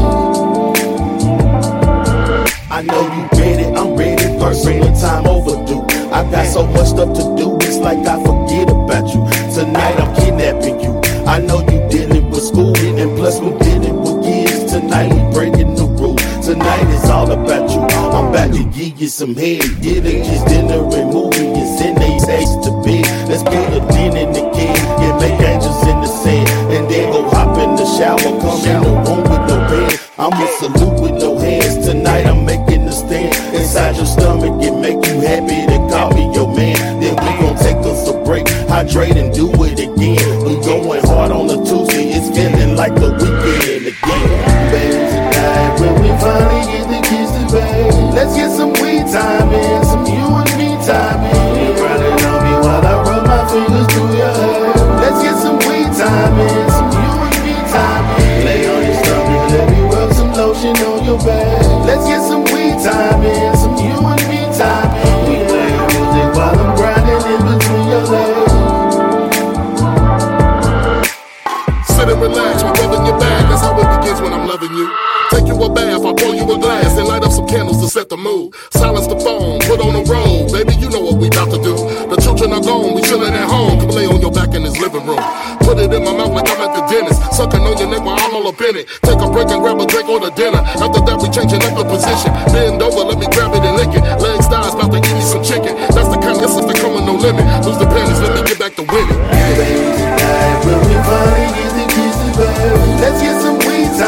I know you ready, I'm ready, first time overdue. I got so much stuff to do, it's like I forget about you. Tonight I'm kidnapping you. I know you dealing with school, and plus we dealing with kids. Tonight we breaking the rules. Tonight it's all about you. I'm about to give you some head. Get a kiss, dinner and movie, and send they ace to bed. Let's put a din in the kid, and make angels in the sand. And then go hop in the shower, come in the room with no bed. I'ma salute with no hands. Tonight I'm making a stand inside your stomach and make you happy to call me your man. Then we gon' take us a break, hydrate and do it again. We going hard on the Tuesday, it's feeling like the weekend again. Baby, tonight when we finally get the kiss to bed, let's get some weed time in, some you and me time in. You running on me while I rub my fingers through your hair. Let's get some weed time in, some you and me time in. Lay on your stomach, let me rub some lotion on your back. Let's get some weed time in, some you and me time in. We play music while I'm grinding in between your legs. Sit and relax, we're rubbing your back. That's how it begins when I'm loving you. Take you a bath, I pour you a glass and light up some candles to set the mood. Silence the phone, put on a roll. Baby, you know what we about to do. The children are gone, we chillin' at home. Come lay on your back in this living room. Put it in my mouth like I'm at the dentist. Sucking on your neck while I'm all up in it. Take a break and grab a drink or the dinner. After that, we changing up the position. Bend over, let me grab it and lick it. Legs, thighs, about to eat me some chicken. That's the kind of stuff that come with no limit. Lose the panties, let me get back to winning. Baby, tonight when we finally get the kiss to bed, let's get some weed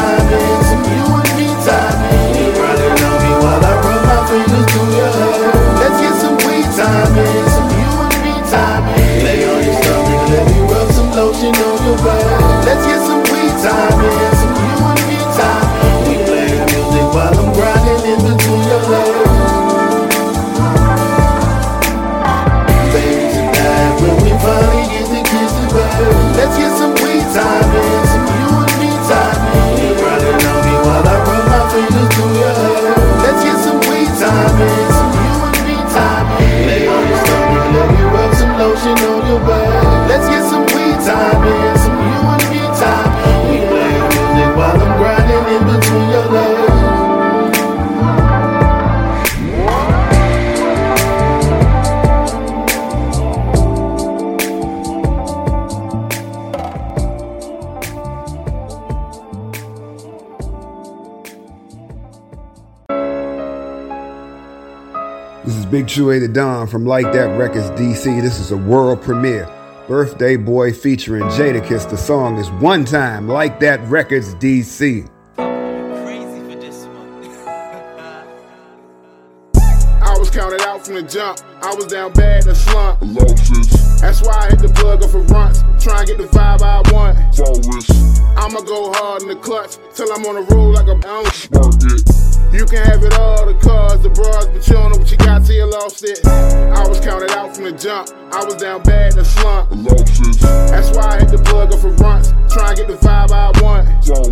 bed. Let's get some weed time in, some you and me time. We play music while I'm grinding in between your legs. This is Big Chewy the Don from Like That Records DC. This is a world premiere. Birthday Boy featuring Jadakiss. The song is One Time, Like That Records DC. I was counted out from the jump. I was down bad in the slump. That's why I hit the plug up for runts. Try and get the vibe I want. I'ma go hard in the clutch till I'm on the road like a bounce. You can have it all, the cars, the bras, but you don't know what you got till you lost it. I was counted out from the jump. I was down bad in the slump. That's why I hit the plug up for runts. Try and get the vibe I want.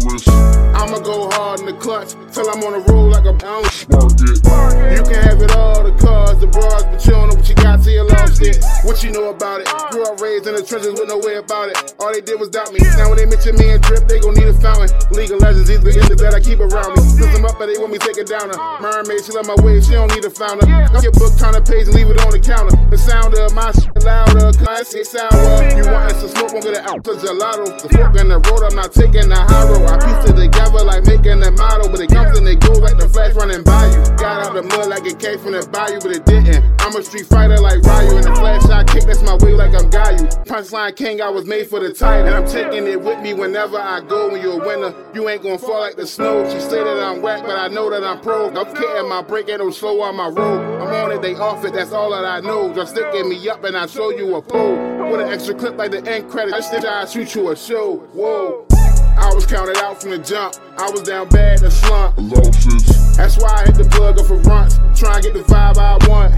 I'ma go hard in the clutch till I'm on the road like a bounce. You can have it all, the cars, the bras, but you don't know what you got till you lost it. What you know about it? Grew up raised in the trenches with no way about it. All they did was doubt me. Now when they mention me and Drip, they gon' need a fountain. League of Legends, these legends that I keep around me. Lift them up, but they want me take it down. Mermaid, she love my waves, she don't need a founder. Get book kind of page and leave it on the counter. The sound of my shit louder, classic sour. You want some smoke, won't get it out to gelato. The fork in the road, I'm not taking the high road. I piece it together like making a model, but it comes and it goes like the Flash running by you. Got out the mud like it came from the bayou, but it didn't. I'm a street fighter like Ryu, and the flash shot kick, that's my way like I'm Gayu. Punchline king, I was made for the title, and I'm taking it with me whenever I go. When you're a winner, you ain't gonna fall like the snow. She say that I'm whack, but I know that I'm pro. I'm kidding, my break ain't no slow on my road. I'm on it, they off it, that's all that I know. Just sticking me up and I show you a pole. With an extra clip like the end credit, I shoot you a show. Whoa. I was counted out from the jump. I was down bad in the slump. That's why I hit the plug up for runts. Try and get the vibe I want.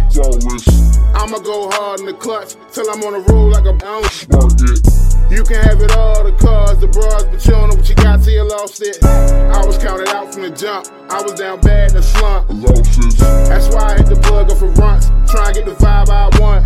I'ma go hard in the clutch till I'm on the road like a bounce. You can have it all, the cars, the bras, but you don't know what you got till you lost it. I was counted out from the jump. I was down bad in the slump. That's why I hit the plug up for runts. Try and get the vibe I want.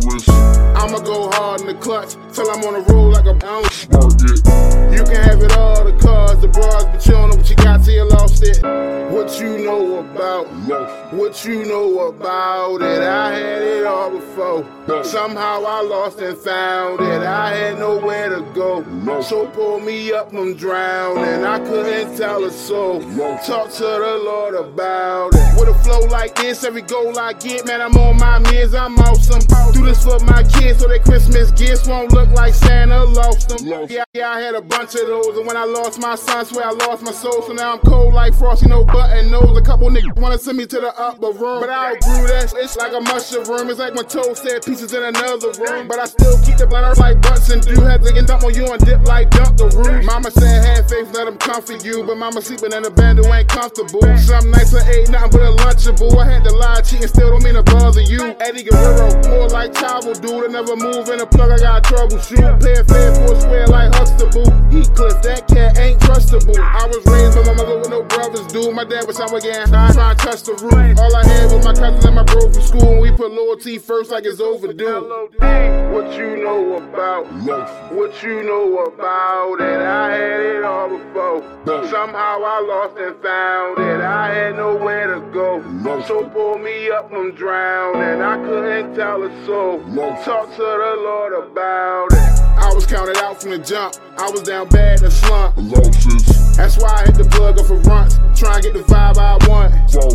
I'ma go hard in the clutch till I'm on the road like a bounce. You can have it all, the cars, the bras, but you don't know what you got till you lost it. What you know about? What you know about it? I had it all before. Somehow I lost and found it. I had nowhere to go. So pull me up from drowning. I couldn't tell a soul. Talk to the Lord about it. With a flow like this, every goal I get, man, I'm on my meds. I'm awesome. Do this for my kids so their Christmas gifts won't look like Santa lost them. Yeah, I had a bunch of those, and when I lost my son, I swear I lost my soul. So now I'm cold like Frosty, no button nose. A couple niggas wanna send me to the upper room, but I outgrew that. It's like a mushroom. It's like when Toad said pieces in another room, but I still keep the blunt like butts and do. Had to get dump on you and dip like Dunkaroo. Mama said have faith, let them comfort you, but mama sleeping in a band who ain't comfortable. Some nights I ate nothing but a Lunchable. I had to lie, cheat, and still don't mean to bother you. Eddie Guerrero, more like Chavo, dude. I never move in a plug, I got troubleshoot. Play a fair for a square like Huxtable. Heathcliff, that cat ain't trustable. I was raised by my mother with no brothers, dude. My dad was somewhere getting high, trying to touch the roof. All I had was my cousins and my bro from school, and we put loyalty first like it's overdue. What you know about? What you know about it? I had it all before. Somehow I lost and found it. I had nowhere to go. So pull me up from drowning. I couldn't tell a soul. Talk to the Lord about it. I was counted out from the jump. I was down bad in the slump. That's why I hit the plug up for runts. Try and get the vibe I want.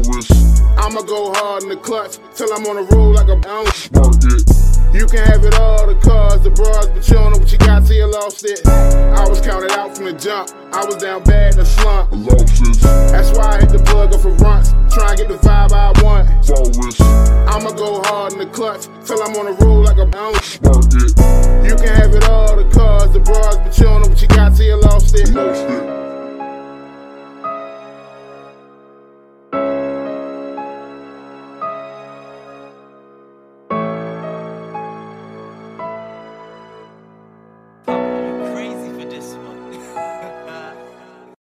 I'ma go hard in the clutch till I'm on the road like a bounce. You can have it all, the cars, the bras, but you don't know what you got till you lost it. I was counted out from the jump. I was down bad in the slump. That's why I hit the plug up for runts. Try and get the vibe I want. I'ma go hard in the clutch till I'm on the road like a bounce. You can have it all, the cars, the bras, but you don't know what you got